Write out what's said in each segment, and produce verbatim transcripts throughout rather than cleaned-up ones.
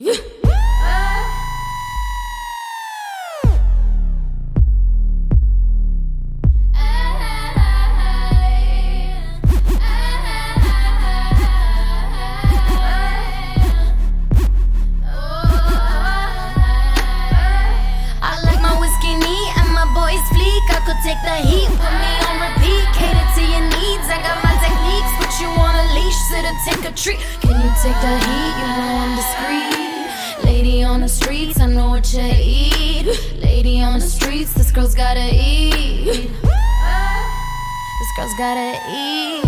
Yeah. Take the heat, put me on repeat, cater to your needs. I got my techniques, put you on a leash, sit and take a treat. Can you take the heat? You know I'm discreet. Lady on the streets, I know what you eat. Lady on the streets, this girl's gotta eat. This girl's gotta eat.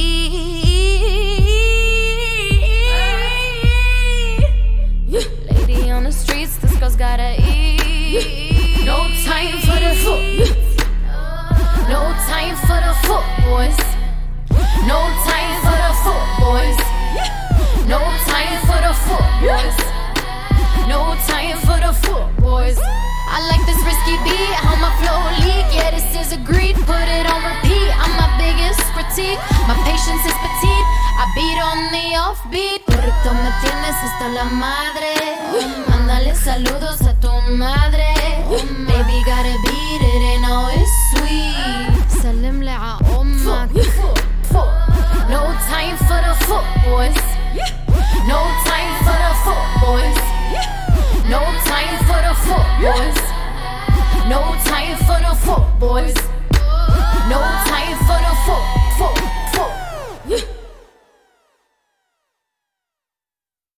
Lady on the streets, this girl's gotta eat. No time for the foot. No time for the foot boys. No time for the foot boys. No time for the foot boys. No time for the foot boys. I like this risky beat, how my flow leak. Yeah, this is a greed, put it on repeat. I'm my biggest critique, my patience is petite. I beat on the offbeat. Correcto, me tienes hasta la madre. Mándale saludos a tu madre. Baby, gotta beat it and know it's sweet. سلم لي ع أمك. No time for the foot boys. No time for the foot boys. No time for the foot boys. No time for the foot boys.